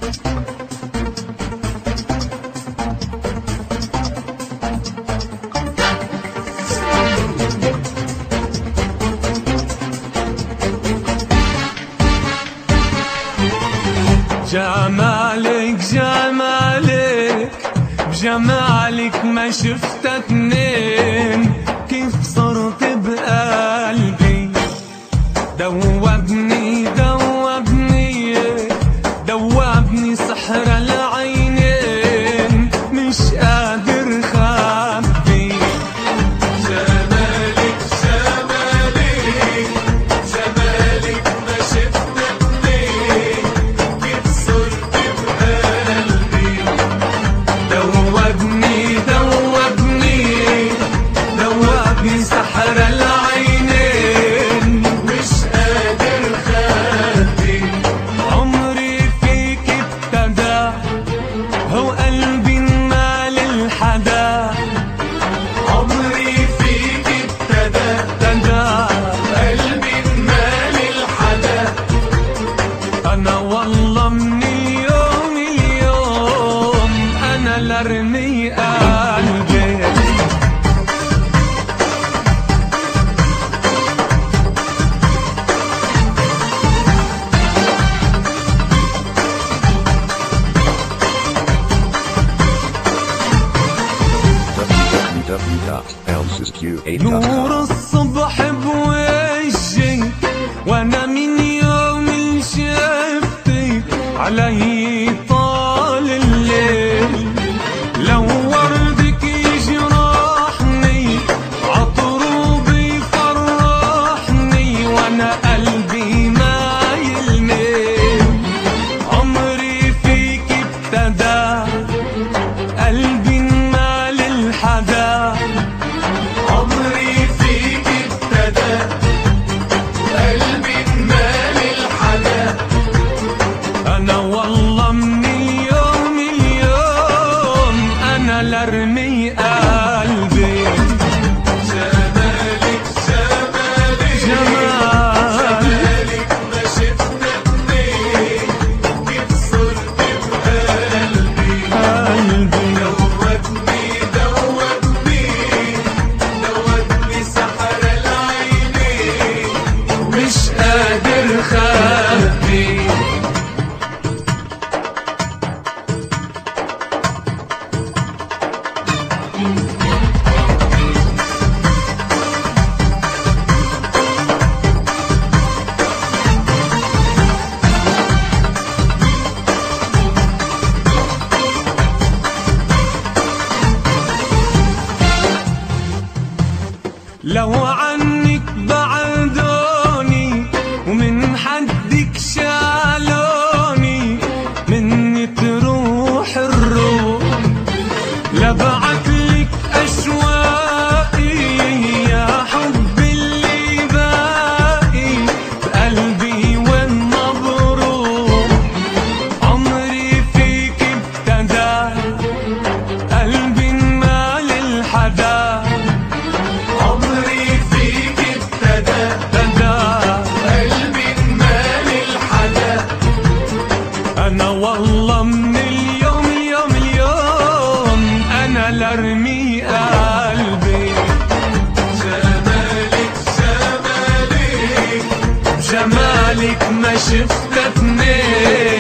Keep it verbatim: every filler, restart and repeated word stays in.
جمالك جمالك بجمالك ما شفت اتنين، كيف صرت بقلبي دوبني دوبني دوبني سحر العينين، مش قادر خبي. جمالك جمالك جمالك ما شفت اتنين، كيف صرت بقلبي دوبني دوبني دوبني سحر العينين، مش قادر خبي. عمري فيك ابتدى هو قلبي انمال الحدا، عمري فيك ابتدى ابتدى قلبي انمال الحدا. انا والله من اليوم اليوم انا لارمي قلبي. نور الصبح بوجهي وانا من يوم اللي شفتك علي طال الليل، لو وردك يجرحني عطره بيفرحني وانا قلبي ما يلمل. عمري فيك ابتدى قلبي انمال الحدا، عمري فيك ابتدى قلبي انمال الحدا. انا والله من اليوم اليوم انا لارمي قلبي. جمالك جمالك جمالك ما شفت اتنين، كيف صرت بقلبي قلبي دوبني دوبني دوبني سحر العينين، مش قادر خبي. لو عنك بعدوني ومن حدك شالوني، مني تروح الروح لبعتلك أشواقي يا حب اللي باقي بقلبي والمبروح. عمري فيك ابتدى قلبي انمال الحدا، عمري فيك ابتدى ابتدى قلبي انمال الحدا. انا والله من اليوم اليوم اليوم انا لارمي قلبي. جمالك جمالك جمالك ما شفت اتنين،